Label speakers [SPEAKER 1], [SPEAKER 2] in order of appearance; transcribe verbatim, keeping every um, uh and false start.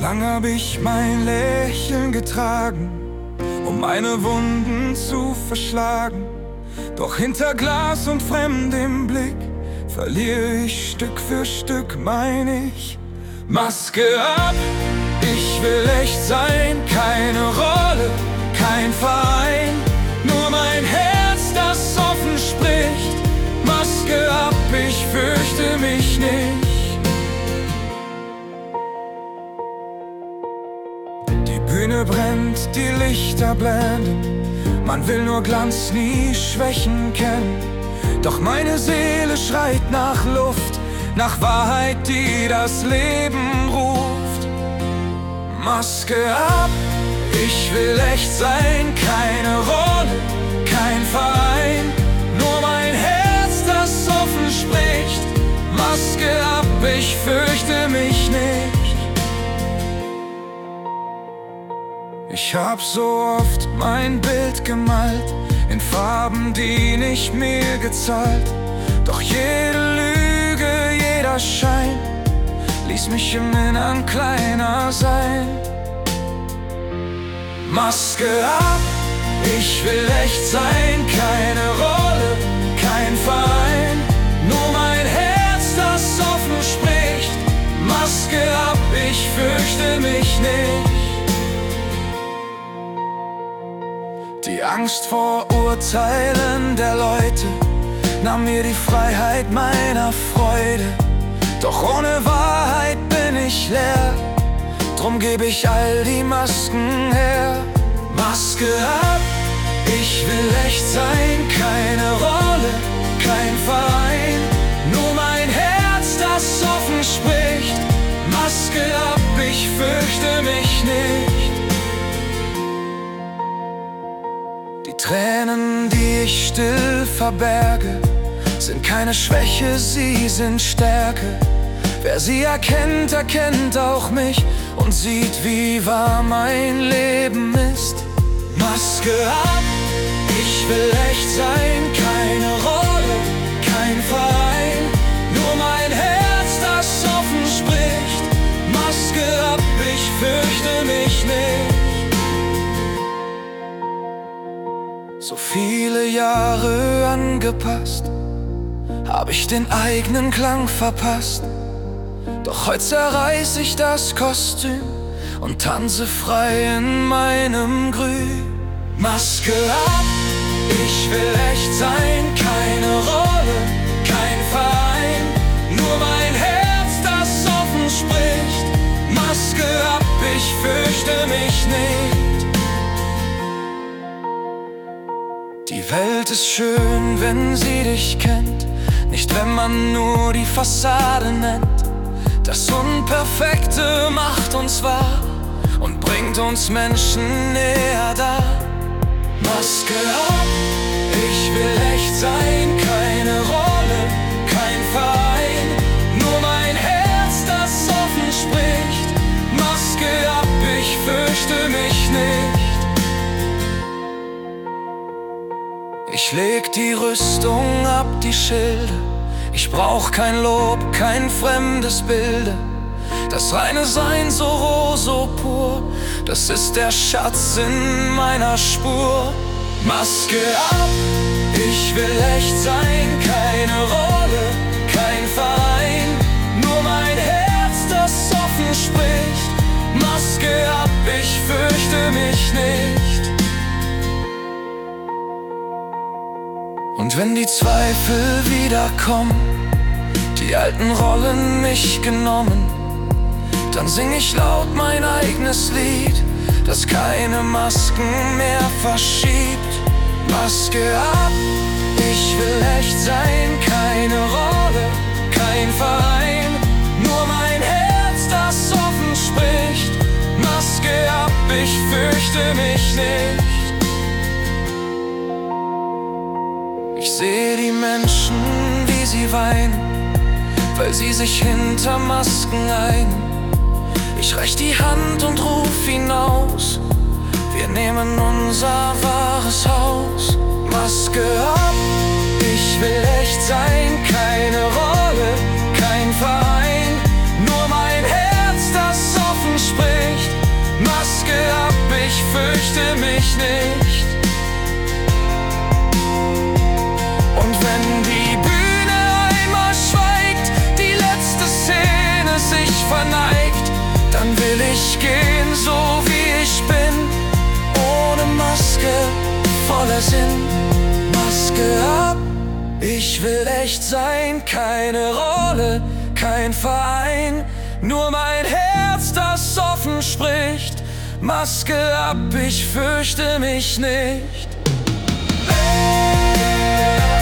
[SPEAKER 1] Lang hab ich mein Lächeln getragen, um meine Wunden zu verschlagen. Doch hinter Glas und fremdem Blick verliere ich Stück für Stück mein Ich. Maske ab, ich will echt sein, keine Rolle, kein Verein, nur mein Herz, das offen spricht. Maske ab, ich fürchte mich nicht. Die Bühne brennt, die Lichter blenden, man will nur Glanz, nie Schwächen kennen. Doch meine Seele schreit nach Luft, nach Wahrheit, die das Leben ruft. Maske ab, ich will echt sein, keine Rolle, kein Verein, nur mein Herz, das offen spricht. Maske ab, ich fürchte mich nicht. Ich hab so oft mein Bild gemalt, in Farben, die nicht mir gezahlt. Doch jede Lüge, jeder Schein ließ mich im Innern kleiner sein. Maske ab, ich will echt sein, keine Rolle, kein Verein, nur mein Herz, das offen spricht. Maske ab, ich fürchte mich nicht. Die Angst vor Urteilen der Leute nahm mir die Freiheit meiner Freude. Doch ohne Wahrheit bin ich leer, drum gebe ich all die Masken her. Maske ab, ich will echt sein, keine Rolle, kein Verein, nur mein Herz, das offen spricht. Maske ab, ich fürchte mich nicht. Die Tränen, die ich still verberge, sind keine Schwäche, sie sind Stärke. Wer sie erkennt, erkennt auch mich und sieht, wie wahr mein Leben ist. Maske ab, ich will echt sein, keine Rolle, kein Verein, nur mein Herz, das offen spricht. Maske ab, ich fürchte mich nicht. So viele Jahre angepasst, hab ich den eigenen Klang verpasst. Doch heute zerreiß ich das Kostüm und tanze frei in meinem Grün. Maske ab, ich will echt sein, keine Rolle, kein Verein, nur mein Herz, das offen spricht. Maske ab, ich fürchte mich nicht. Die Welt ist schön, wenn sie dich kennt, nicht wenn man nur die Fassade nennt. Das Unperfekte macht uns wahr und bringt uns Menschen näher da. Maske ab, ich will echt sein, keine Rolle, kein Verein, nur mein Herz, das offen spricht. Maske ab, ich fürchte mich nicht. Ich leg die Rüstung ab, die Schilde, ich brauch kein Lob, kein fremdes Bilde. Das reine Sein so roh, so pur, das ist der Schatz in meiner Spur. Maske ab, ich will echt sein, keine Rolle, kein Verein, nur mein Herz, das offen spricht. Maske ab, ich fürchte mich nicht. Und wenn die Zweifel wiederkommen, die alten Rollen nicht genommen, dann sing ich laut mein eigenes Lied, das keine Masken mehr verschiebt. Maske ab, ich will echt sein, keine Rolle, kein Verein, nur mein Herz, das offen spricht. Maske ab, ich fürchte mich nicht. Ich seh die Menschen, wie sie weinen, weil sie sich hinter Masken ein. Ich reich die Hand und ruf hinaus, wir nehmen unser wahres Haus. Maske ab, ich will echt sein, keine Rolle, kein Verein, nur mein Herz, das offen spricht. der Sinn. Maske ab, ich will echt sein, keine Rolle, kein Verein, nur mein Herz, das offen spricht. Maske ab, ich fürchte mich nicht.